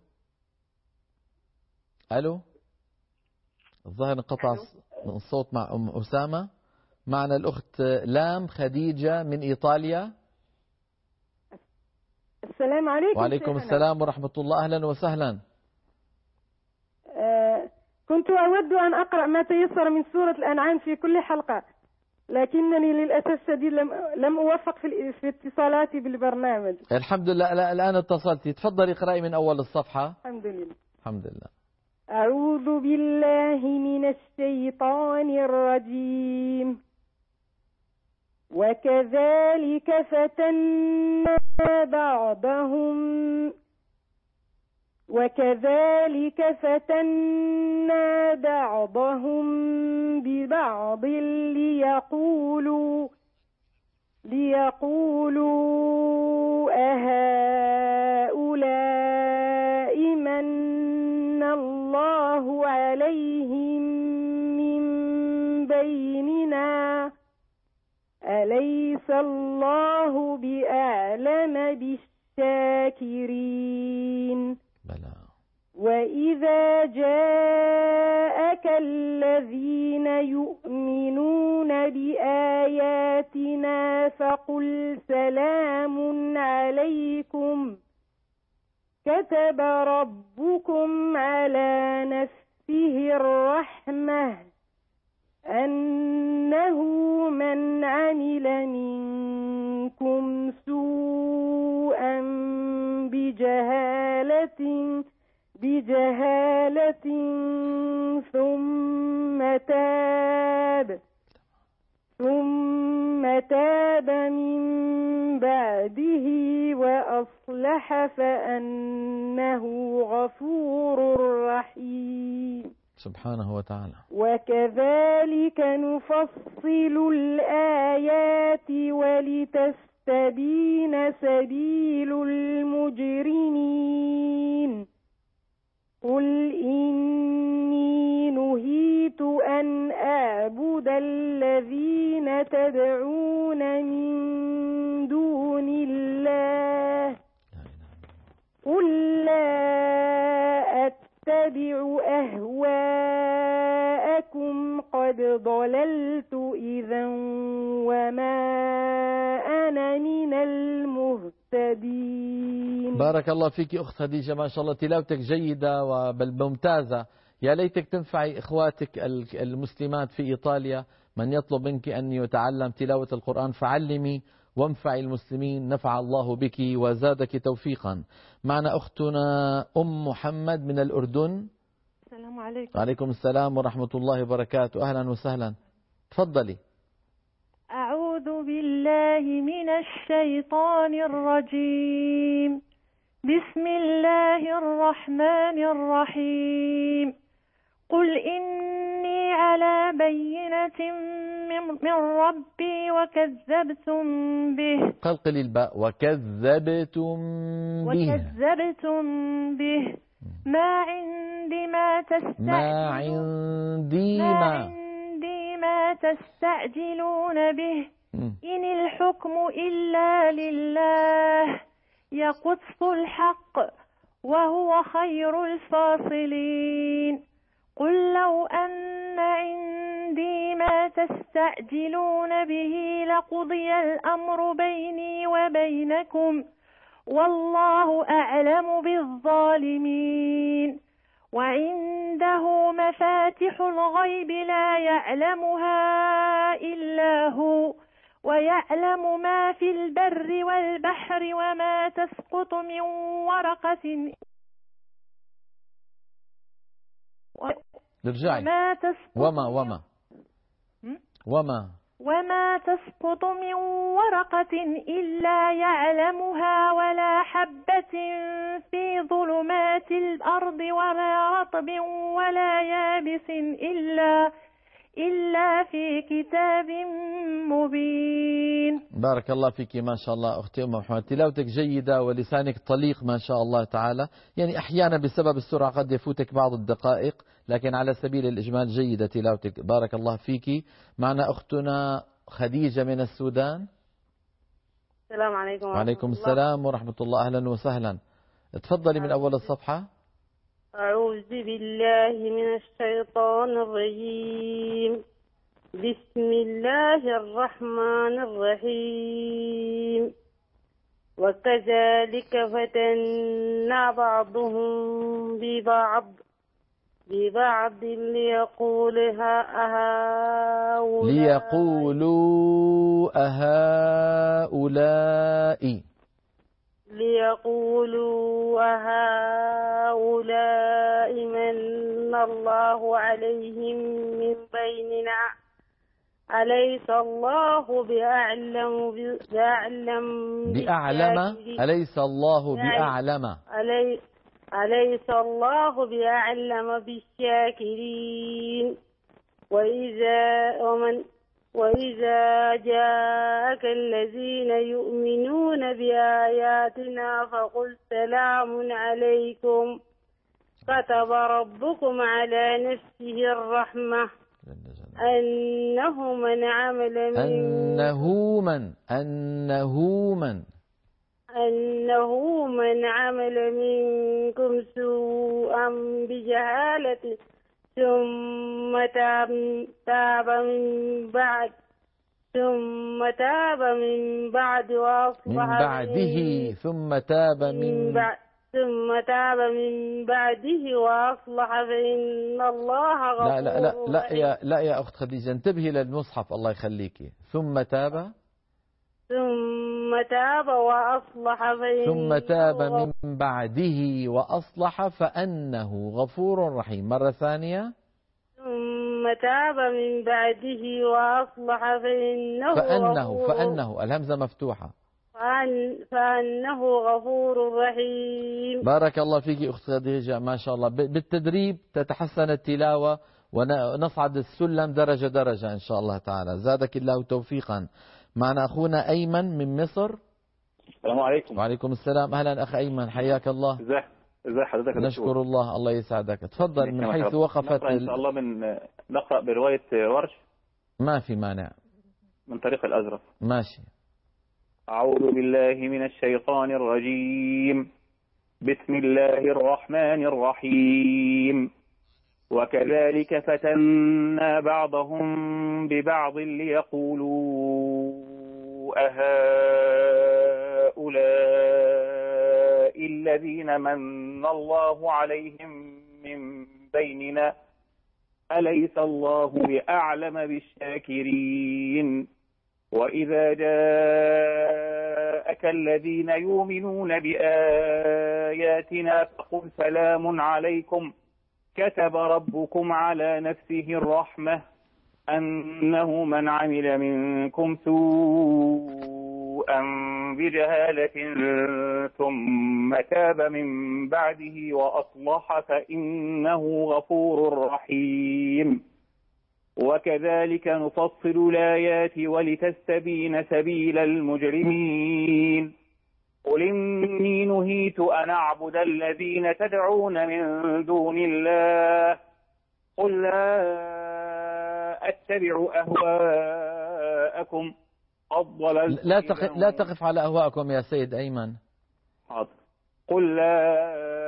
Speaker 1: الظاهر انقطع الصوت مع أم أسامة. معنا الأخت لام خديجة من إيطاليا.
Speaker 5: السلام عليكم.
Speaker 1: وعليكم السلام ورحمة الله. أهلا وسهلا.
Speaker 5: كنت أود أن أقرأ ما تيسر من سورة الأنعام في كل حلقة، لكنني للأسف الشديد لم أوفق في اتصالاتي بالبرنامج.
Speaker 1: الحمد لله الآن اتصلتي. تفضلي اقرأي من أول الصفحة.
Speaker 5: الحمد لله.
Speaker 1: الحمد لله.
Speaker 5: أعوذ بالله من الشيطان الرجيم. وكذلك فتنا بعضهم ببعض ليقولوا أهؤلاء من الله عليهم من بيننا أليس الله بأعلم بالشاكرين. وإذا جاءك الذين يؤمنون بآياتنا فقل سلام عليكم كتب ربكم على نفسه الرحمة أنه من عمل منكم سوءا بجهالة ثم تاب من بعده وأصلح فأنه غفور رحيم.
Speaker 1: سبحانه وتعالى. وكذلك
Speaker 5: نفصل الآيات ولتستبين سبيل المجرمين. قل إني نهيت أن أعبد الذين تدعون من دون الله. قل لا أتبع أهواءكم قد ضللت إذا وما أنا من المهتدين.
Speaker 1: بارك الله فيك أخت خديجة، ما شاء الله تلاوتك جيدة وبل ممتازة. يا ليتك تنفعي إخواتك المسلمات في إيطاليا، من يطلب منك أن يتعلم تلاوة القرآن فعلمي وانفعي المسلمين، نفع الله بك وزادك توفيقا. معنا أختنا أم محمد من الأردن.
Speaker 6: السلام السلام عليكم.
Speaker 1: وعليكم السلام ورحمة الله وبركاته. أهلا وسهلا، تفضلي.
Speaker 6: أعوذ بالله من الشيطان الرجيم. بسم الله الرحمن الرحيم. قل إني على بينة من ربي وكذبتم به.
Speaker 1: قلقل الباء. وكذبتم
Speaker 6: به. ما عندي ما تستعجلون به. إن الحكم إلا لله يقص الحق وهو خير الفاصلين. قل لو أن عندي ما تستعجلون به لقضي الأمر بيني وبينكم والله أعلم بالظالمين. وعنده مفاتح الغيب لا يعلمها إلا هو ويعلم ما في البر والبحر وما تسقط من ورقة وما تسقط من ورقة إلا يعلمها ولا حبة في ظلمات الأرض ولا رطب ولا يابس إلا في كتاب مبين.
Speaker 1: بارك الله فيك ما شاء الله أختي أم محمد، تلاوتك جيدة ولسانك طليق ما شاء الله تعالى، يعني أحيانا بسبب السرعة قد يفوتك بعض الدقائق، لكن على سبيل الإجمال جيدة تلاوتك، بارك الله فيك. معنا أختنا خديجة من السودان.
Speaker 7: السلام عليكم.
Speaker 1: وعليكم السلام ورحمة الله، أهلا وسهلا، تفضلي من أول الصفحة.
Speaker 7: أعوذ بالله من الشيطان الرجيم. بسم الله الرحمن الرحيم. وكذلك فتنا بعضهم ببعض ليقولوا أهؤلاء من الله عليهم من بيننا أليس الله بأعلم بالشاكرين. وإذا جاءك الذين يؤمنون بآياتنا فقل سلام عليكم كتب ربكم على نفسه الرحمة أنه من عمل منكم سوءا بجهالة ثم تاب من بعد وأصلح فإن الله غفور.
Speaker 1: لا يا أخت خديجة، انتبهي للمصحف الله يخليكي. ثم تاب من بعده وأصلح فأنه غفور رحيم. مرة ثانية.
Speaker 7: ثم تاب من بعده وأصلح
Speaker 1: فأنه الهمزة مفتوحة.
Speaker 7: فأنه غفور رحيم.
Speaker 1: بارك الله فيك أخت خديجة ما شاء الله، بالتدريب تتحسن التلاوة ونصعد السلم درجة درجة إن شاء الله تعالى، زادك الله توفيقا. معنا أخونا أيمن من مصر.
Speaker 8: السلام عليكم.
Speaker 1: وعليكم السلام، أهلا أخ أيمن، حياك الله.
Speaker 8: ازي حضرتك؟
Speaker 1: نشكر الله، الله يسعدك. تفضل من حيث وقفت.
Speaker 8: إن شاء الله نقرأ برواية ورش.
Speaker 1: ما في مانع.
Speaker 8: من طريق الأزرق.
Speaker 1: ماشي.
Speaker 8: أعوذ بالله من الشيطان الرجيم. بسم الله الرحمن الرحيم. وكذلك فتنا بعضهم ببعض ليقولوا أهؤلاء الذين من الله عليهم من بيننا أليس الله بأعلم بالشاكرين. وإذا جاءك الذين يؤمنون بآياتنا فقل سلام عليكم كتب ربكم على نفسه الرحمة أنه من عمل منكم سوءا بجهالة ثم تاب من بعده وأصلح فإنه غفور رحيم. وكذلك نفصل الآيات ولتستبين سبيل المجرمين. قل إني نهيت أن أعبد الذين تدعون من دون الله قل لا أتبع أهواءكم قد ضللت
Speaker 1: لا تقف على أهواءكم يا سيد أيمن.
Speaker 8: حاضر. قل لا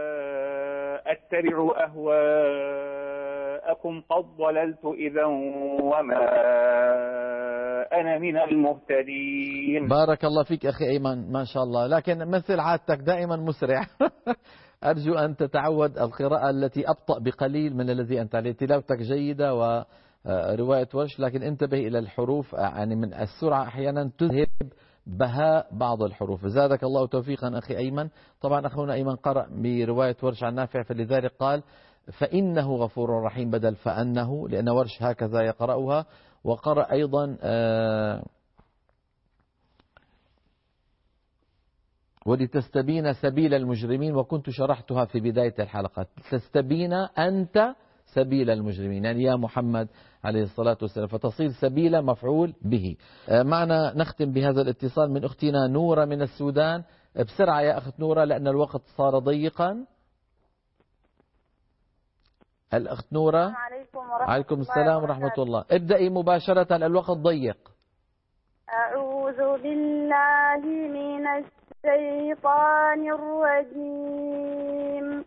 Speaker 8: أتبع أهواءكم قد ضللت إذا وما أنا من المهتدين.
Speaker 1: بارك الله فيك أخي أيمن، ما شاء الله، لكن مثل عادتك دائما مسرع. أرجو أن تتعود القراءة التي أبطأ بقليل من الذي أنت عليه. تلاوتك جيدة ورواية ورش، لكن انتبه إلى الحروف، يعني من السرعة أحيانا تذهب بهاء بعض الحروف. زادك الله توفيقا أخي أيمن. طبعا أخونا أيمن قرأ برواية ورش عن نافع، فلذلك قال فإنه غفور رحيم بدل فأنه، لأن ورش هكذا يقرأها. وقرأ أيضا ولتستبين سبيل المجرمين، وكنت شرحتها في بداية الحلقة. تستبين أنت سبيل المجرمين، يعني يا محمد عليه الصلاة والسلام، فتصير سبيل مفعول به. معنا نختم بهذا الاتصال من أختنا نورة من السودان. بسرعة يا أخت نورة لأن الوقت صار ضيقا. الأخت نورة. عليكم السلام ورحمة الله. ابدأي مباشرة، الوقت ضيق.
Speaker 7: أعوذ بالله من الشيطان الرجيم.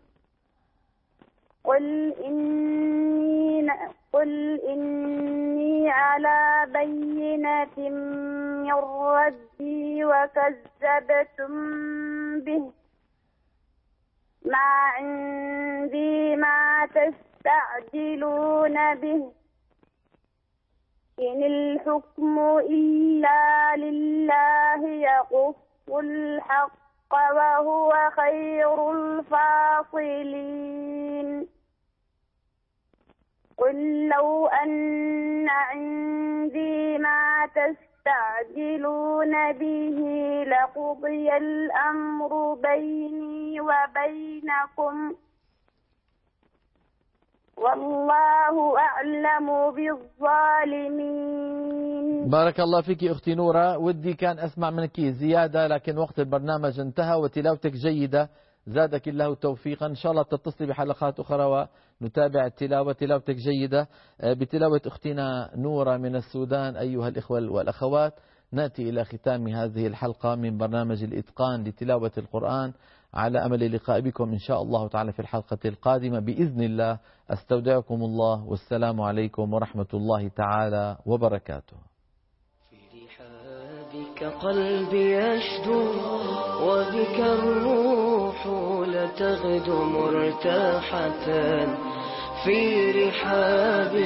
Speaker 7: قل إني على بينة من ربي وكذبتم به ما عندي ما تستعجلون به إن الحكم إلا لله يقص الحق وهو خير الفاصلين. قل لو أن عندي ما تستعجلون به لقضي الأمر بيني وبينكم والله أعلم بالظالمين.
Speaker 1: بارك الله فيك أختي نورة. ودي كان أسمع منك زيادة، لكن وقت البرنامج انتهى وتلاوتك جيدة، زادك الله توفيقا. إن شاء الله تتصلي بحلقات أخرى ونتابع التلاوة. تلاوتك جيدة. بتلاوة أختنا نورة من السودان أيها الإخوة والأخوات نأتي إلى ختام هذه الحلقة من برنامج الإتقان لتلاوة القرآن، على أمل اللقاء بكم إن شاء الله تعالى في الحلقة القادمة بإذن الله. أستودعكم الله، والسلام عليكم ورحمة الله تعالى وبركاته.
Speaker 2: في رحابك قلبي يشدو وبك الروح لتغدو مرتاحة في رحاب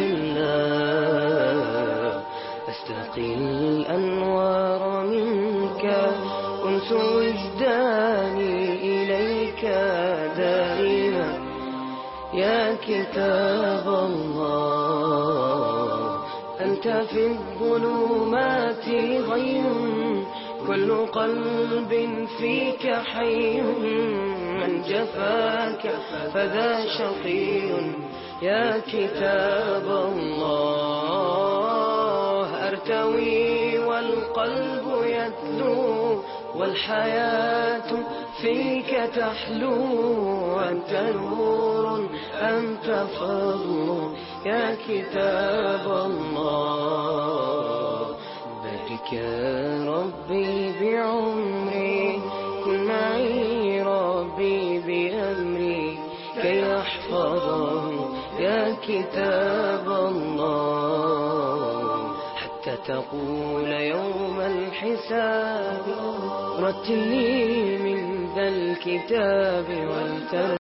Speaker 2: الله. أستقي الأنوار منك كنت وجداني إليك دائما يا كتاب الله. أنت في الظلمات غيم كل قلب فيك حي من جفاك فذا شقي يا كتاب الله. أرتوي والقلب يتلو والحياة فيك تحلو. أنت نور أنت فضل يا كتاب الله. بارك يا ربي بعمري كن معي ربي بأمري كي أحفظه يا كتاب الله. حتى تقول يوم الحساب رتلي من ذا الكتاب والترتيب